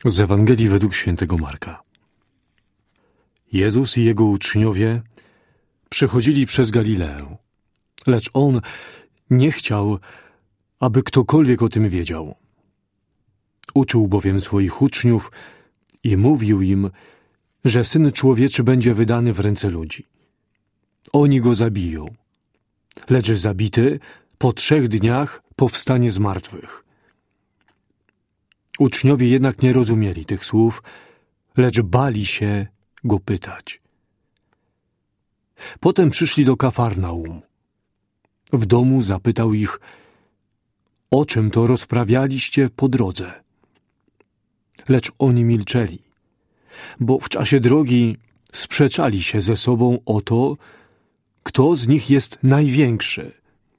Z Ewangelii według świętego Marka. Jezus i jego uczniowie przechodzili przez Galileę, lecz On nie chciał, aby ktokolwiek o tym wiedział. Uczył bowiem swoich uczniów i mówił im, że Syn Człowieczy będzie wydany w ręce ludzi. Oni Go zabiją, lecz zabity po 3 dniach powstanie z martwych. Uczniowie jednak nie rozumieli tych słów, lecz bali się Go pytać. Potem przyszli do Kafarnaum. W domu zapytał ich, o czym to rozprawialiście po drodze. Lecz oni milczeli, bo w czasie drogi sprzeczali się ze sobą o to, kto z nich jest największy.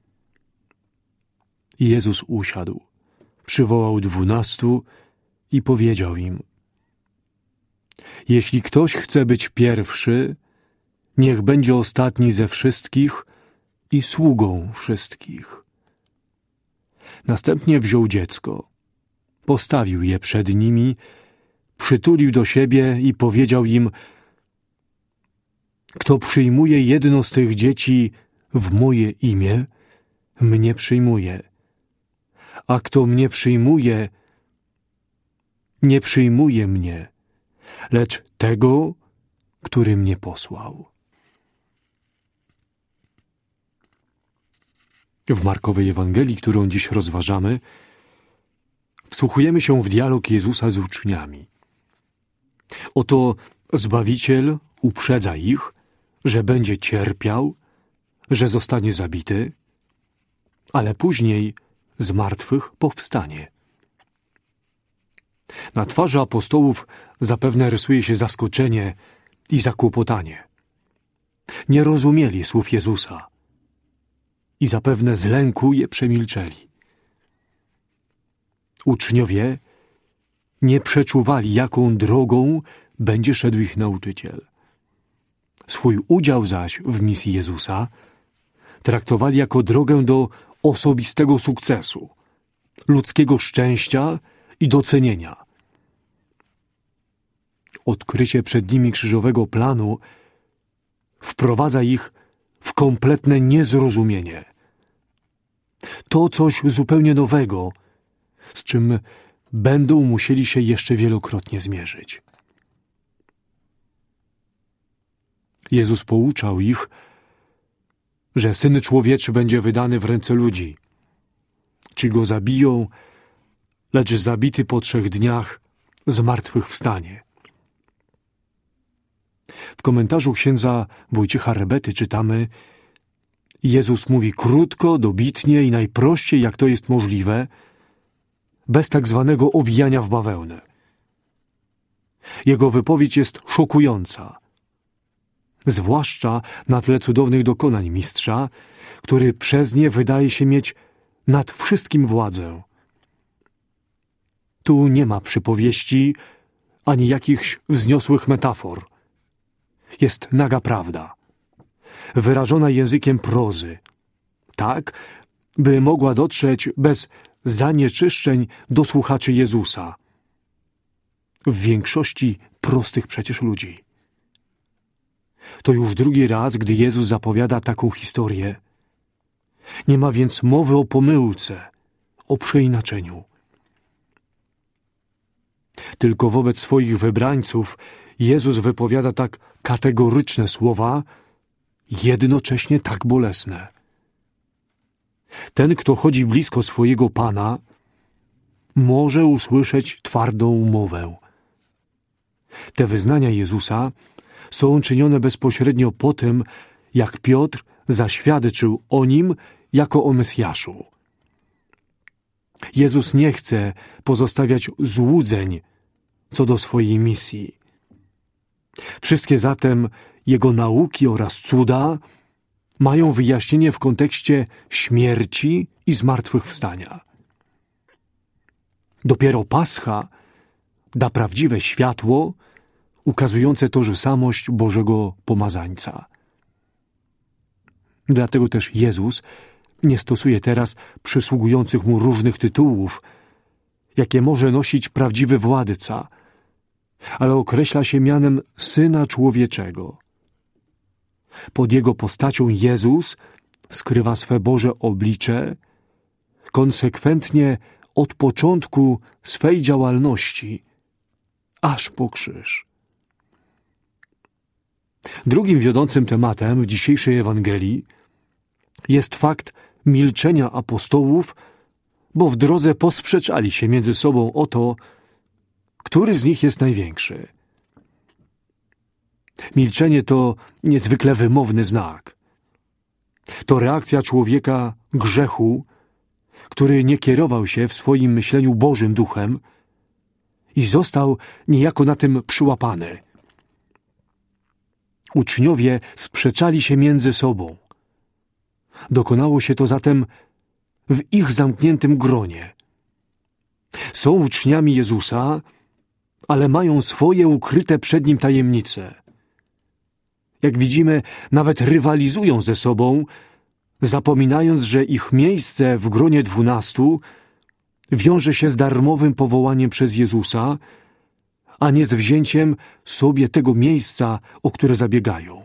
Jezus usiadł, przywołał 12 i powiedział im: jeśli ktoś chce być pierwszy, niech będzie ostatni ze wszystkich i sługą wszystkich. Następnie wziął dziecko, postawił je przed nimi, przytulił do siebie i powiedział im: kto przyjmuje jedno z tych dzieci w moje imię, mnie przyjmuje, a kto mnie przyjmuje, nie przyjmuje mnie, lecz tego, który mnie posłał. W Markowej Ewangelii, którą dziś rozważamy, wsłuchujemy się w dialog Jezusa z uczniami. Oto Zbawiciel uprzedza ich, że będzie cierpiał, że zostanie zabity, ale później z martwych powstanie. Na twarzy apostołów zapewne rysuje się zaskoczenie i zakłopotanie. Nie rozumieli słów Jezusa i zapewne z lęku je przemilczeli. Uczniowie nie przeczuwali, jaką drogą będzie szedł ich nauczyciel. Swój udział zaś w misji Jezusa traktowali jako drogę do osobistego sukcesu, ludzkiego szczęścia i docenienia. Odkrycie przed nimi krzyżowego planu wprowadza ich w kompletne niezrozumienie. To coś zupełnie nowego, z czym będą musieli się jeszcze wielokrotnie zmierzyć. Jezus pouczał ich, że Syn Człowieczy będzie wydany w ręce ludzi. Ci Go zabiją, lecz zabity po 3 dniach zmartwychwstanie. W komentarzu księdza Wojciecha Rebety czytamy: Jezus mówi krótko, dobitnie i najprościej, jak to jest możliwe, bez tak zwanego owijania w bawełnę. Jego wypowiedź jest szokująca, zwłaszcza na tle cudownych dokonań mistrza, który przez nie wydaje się mieć nad wszystkim władzę. Tu nie ma przypowieści ani jakichś wzniosłych metafor. Jest naga prawda, wyrażona językiem prozy, tak, by mogła dotrzeć bez zanieczyszczeń do słuchaczy Jezusa, w większości prostych przecież ludzi. To już 2. raz, gdy Jezus zapowiada taką historię. Nie ma więc mowy o pomyłce, o przeinaczeniu. Tylko wobec swoich wybrańców Jezus wypowiada tak kategoryczne słowa, jednocześnie tak bolesne. Ten, kto chodzi blisko swojego Pana, może usłyszeć twardą mowę. Te wyznania Jezusa są czynione bezpośrednio po tym, jak Piotr zaświadczył o Nim jako o Mesjaszu. Jezus nie chce pozostawiać złudzeń co do swojej misji. Wszystkie zatem Jego nauki oraz cuda mają wyjaśnienie w kontekście śmierci i zmartwychwstania. Dopiero Pascha da prawdziwe światło ukazujące tożsamość Bożego Pomazańca. Dlatego też Jezus nie stosuje teraz przysługujących Mu różnych tytułów, jakie może nosić prawdziwy władca, ale określa się mianem Syna Człowieczego. Pod Jego postacią Jezus skrywa swe Boże oblicze, konsekwentnie od początku swej działalności, aż po krzyż. Drugim wiodącym tematem w dzisiejszej Ewangelii jest fakt milczenia apostołów, bo w drodze posprzeczali się między sobą o to, który z nich jest największy. Milczenie to niezwykle wymowny znak. To reakcja człowieka grzechu, który nie kierował się w swoim myśleniu Bożym Duchem i został niejako na tym przyłapany. Uczniowie sprzeczali się między sobą. Dokonało się to zatem w ich zamkniętym gronie. Są uczniami Jezusa, ale mają swoje ukryte przed Nim tajemnice. Jak widzimy, nawet rywalizują ze sobą, zapominając, że ich miejsce w gronie 12 wiąże się z darmowym powołaniem przez Jezusa, a nie z wzięciem sobie tego miejsca, o które zabiegają.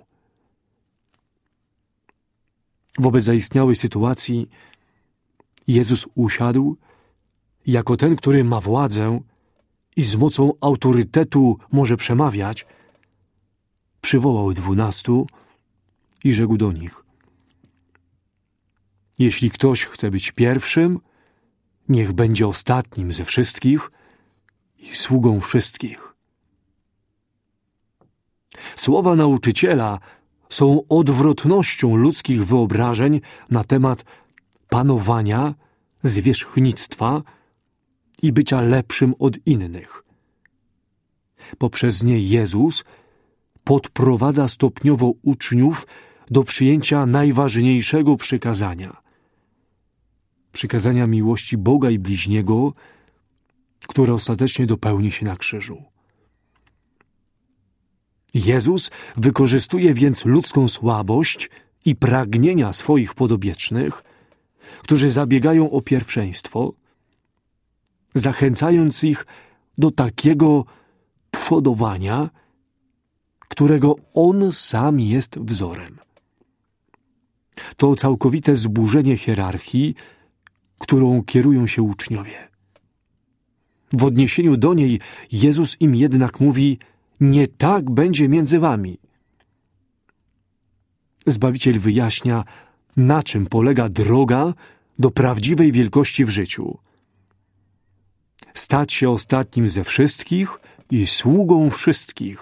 Wobec zaistniałej sytuacji Jezus usiadł jako ten, który ma władzę i z mocą autorytetu może przemawiać, przywołał 12 i rzekł do nich: jeśli ktoś chce być pierwszym, niech będzie ostatnim ze wszystkich i sługą wszystkich. Słowa nauczyciela są odwrotnością ludzkich wyobrażeń na temat panowania, zwierzchnictwa i bycia lepszym od innych. Poprzez nie Jezus podprowadza stopniowo uczniów do przyjęcia najważniejszego przykazania miłości Boga i bliźniego, które ostatecznie dopełni się na krzyżu. Jezus wykorzystuje więc ludzką słabość i pragnienia swoich podobiecznych, którzy zabiegają o pierwszeństwo, zachęcając ich do takiego przodowania, którego On sam jest wzorem. To całkowite zburzenie hierarchii, którą kierują się uczniowie. W odniesieniu do niej Jezus im jednak mówi: nie tak będzie między wami. Zbawiciel wyjaśnia, na czym polega droga do prawdziwej wielkości w życiu. Stać się ostatnim ze wszystkich i sługą wszystkich.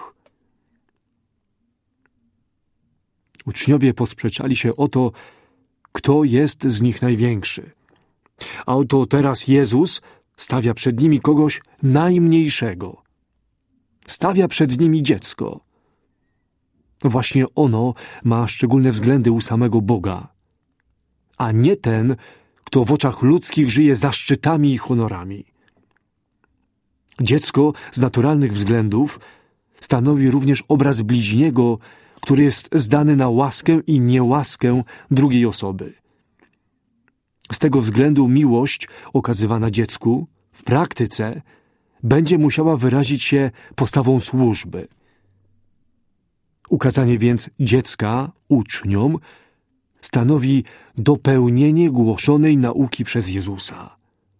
Uczniowie posprzeczali się o to, kto jest z nich największy. A oto teraz Jezus stawia przed nimi kogoś najmniejszego. Stawia przed nimi dziecko. Właśnie ono ma szczególne względy u samego Boga, a nie ten, kto w oczach ludzkich żyje zaszczytami i honorami. Dziecko z naturalnych względów stanowi również obraz bliźniego, który jest zdany na łaskę i niełaskę drugiej osoby. Z tego względu miłość okazywana dziecku w praktyce będzie musiała wyrazić się postawą służby. Ukazanie więc dziecka uczniom stanowi dopełnienie głoszonej nauki przez Jezusa.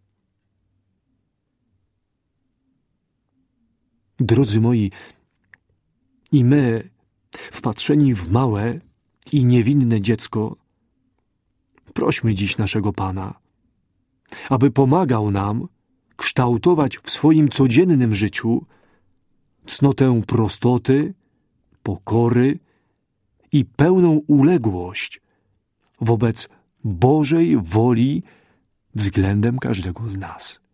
Drodzy moi, i my, wpatrzeni w małe i niewinne dziecko, prośmy dziś naszego Pana, aby pomagał nam kształtować w swoim codziennym życiu cnotę prostoty, pokory i pełną uległość wobec Bożej woli względem każdego z nas.